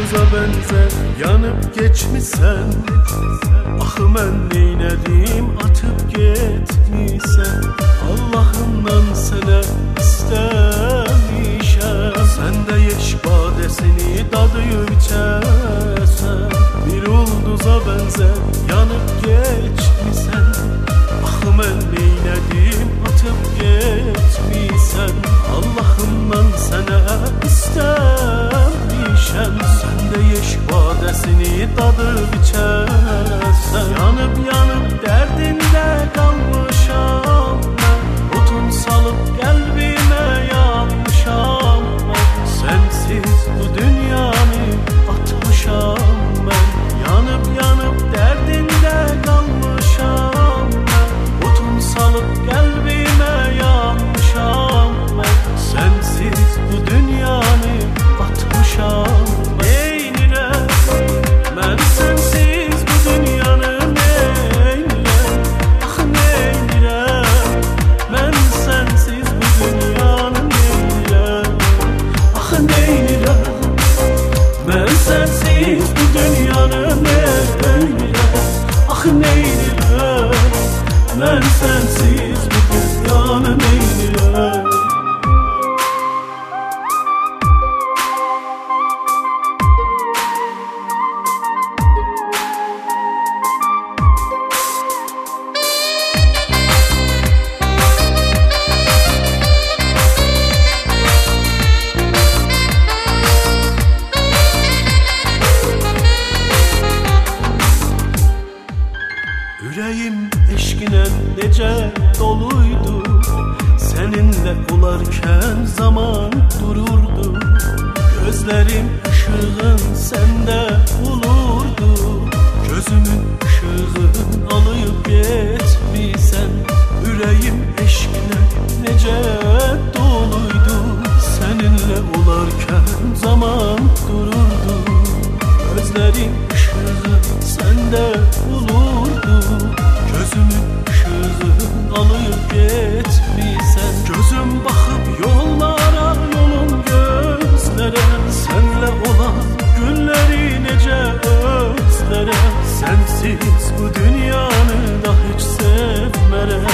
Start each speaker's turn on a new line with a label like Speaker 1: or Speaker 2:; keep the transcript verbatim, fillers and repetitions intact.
Speaker 1: yulduza benzer yanıp geçmişsen. Ah mən neylədim atıp getmişsən. Allah'ımdan sənə istəmişəm. Sən də yeş badəsini dadıyıb içəsən. Bir yulduza benzer yanıp geçmişsən. Ah mən neylədim atıp getmişsən. Allah'ımdan sənə istəmişəm. Sən də yeş badəsini dadıb içəsən. Yanıb yanıb dərdində qalmışam mən. Otun salıb qəlbimə yanmışam mən. Sənsiz bu dünyanı atmışam mən. Yanıb yanıb dərdində qalmışam mən. Otun salıb qəlbimə yanmışam mən. Sənsiz bu dünyanı atmışam. Neynirəm mən sənsiz bu dünyanı neynirəm. Ah neynirəm mən sənsiz bu dünyanı neynirəm. Ah neynirəm mən sənsiz bu dünyanı neynirəm. Ah neynirəm mən sənsiz bu dünyanı neynirəm. Yüreğim eşkine nece doluydu. Seninle olarken zaman dururdu. Gözlerim ışığın sende bulurdu. Gözümün ışığın alıp gitmişsen. Yüreğim eşkine nece doluydu. Seninle olarken zaman dururdu. Gözlerim ışığın sende bulurdu. Gözümün ışığın alıp gitmişsen. Gözüm bakıp yollara yolum gözlere. Senle olan günleri nece özlere. Sensiz bu dünyanı da hiç sevmerem.